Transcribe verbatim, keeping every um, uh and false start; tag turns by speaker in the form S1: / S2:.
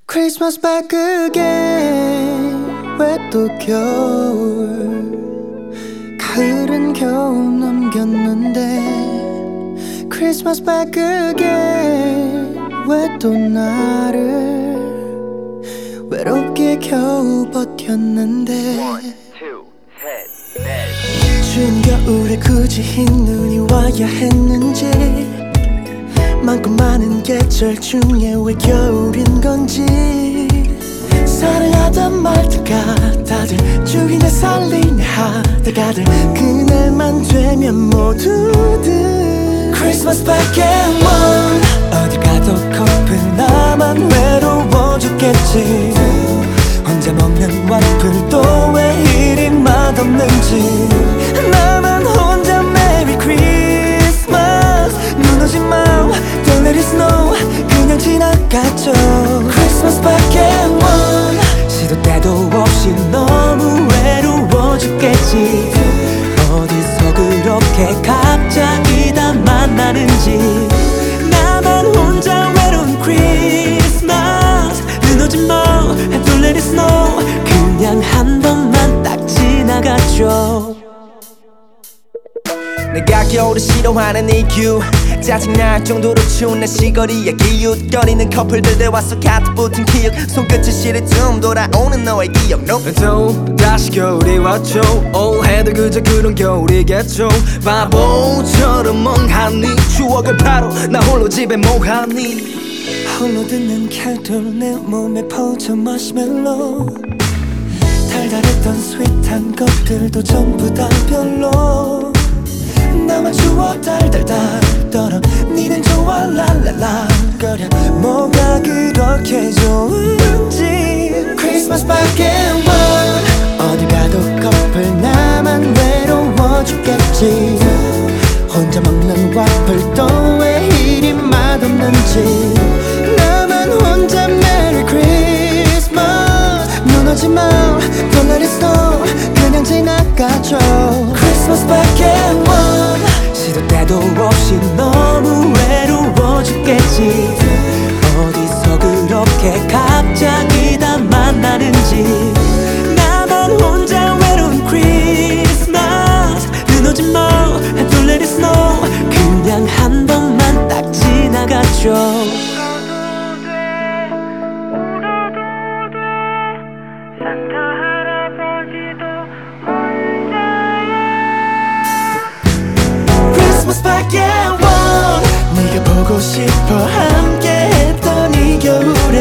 S1: Christmas back again. 왜 또 겨울, 가을은 겨우 넘겼는데 Christmas back again. 왜 또 나를 외롭게 겨우 버텼는데 추운 겨울에 굳이 흰 눈이 와야 했는지 많고 많은 계절 중에 왜 겨울인 건지 사랑하던 말투가 다들 죽이네 살리네 하다가들 그날만 되면 모두들 Christmas back and one. 어딜 가도 커플 나만 외로워 죽겠지. 혼자 먹는 와플도 왜 이리 맛없는지 나만 혼자 Merry Christmas. 눈 오지 마 Don't let it snow. 그냥 지나가죠. Christmas back and one. 시도 때도 없이 너무 외로워 죽겠지. 어디서 그렇게 갑자기 다 만나는지 나만 혼자 외로운 Christmas. 눈 오지 마 Don't let it snow. 그냥 한 번만 딱 지나가죠.
S2: 내가 겨울을 싫어하는 이유 짜증날 정도로 추운 날 시거리에 기웃거리는 커플들 대화속 카드 붙은 기억 손끝을 시릴 쯤 돌아오는 너의 기억 no.
S3: 또 다시 겨울이 왔죠. 올해도 그저 그런 겨울이겠죠. 바보처럼 멍하니 추억을 바로 나 홀로 집에 뭐하니.
S1: 홀로 듣는 캘들 내 몸에 퍼져 마시멜로 달달했던 스윗한 것들도 전부 다 별로 나만 추워 달달달 떨어 니는 좋아 랄랄라 거려 뭐가 그렇게 좋은지 Christmas back and one. 어딜 가도 커플 나만 외로워 죽겠지. 혼자 먹는 와플도 왜 이리 맛없는지 나만 혼자 Merry Christmas. 눈 오지 마 Don't let it snow. 그냥 지나가죠. Christmas back and one.
S2: 시도 때도 없이 너무 외로워 죽겠지. 어디서 그렇게 갑자기 다 만나는지 나만 혼자 외로운 Christmas. 눈 오지 마 Don't let it snow. 그냥 한 번만 딱 지나가죠.
S1: Christmas back and one. 네가 보고 싶어 함께했던 이 겨울에